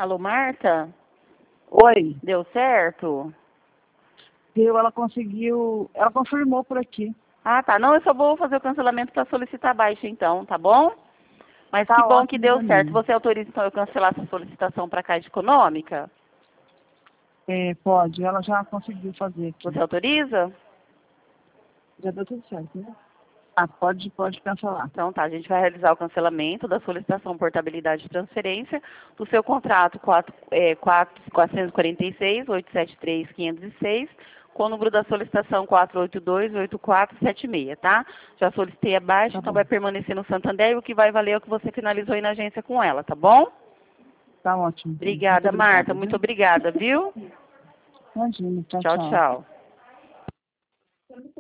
Alô, Marta? Oi, Deu certo? ela conseguiu, ela confirmou por aqui. Ah, tá. Não, eu só vou fazer o cancelamento para solicitar baixa, então, tá bom? Mas Tá que bom que ótimo deu pra certo. mim. Você autoriza, então, eu cancelar essa solicitação para a Caixa Econômica? Pode, ela já conseguiu fazer aqui. Você autoriza? Já deu tudo certo, né? Ah, pode cancelar. Então, tá. A gente vai realizar o cancelamento da solicitação portabilidade de transferência do seu contrato 446-873-506, com o número da solicitação 482-8476, tá? Já solicitei a baixa, Tá então bom. vai permanecer no Santander e o que vai valer é o que você finalizou aí na agência com ela, tá bom? Tá ótimo. Então. Muito Obrigada, Marta. obrigada, Muito viu? obrigada, viu? Imagina, tchau, Tchau, tchau. tchau.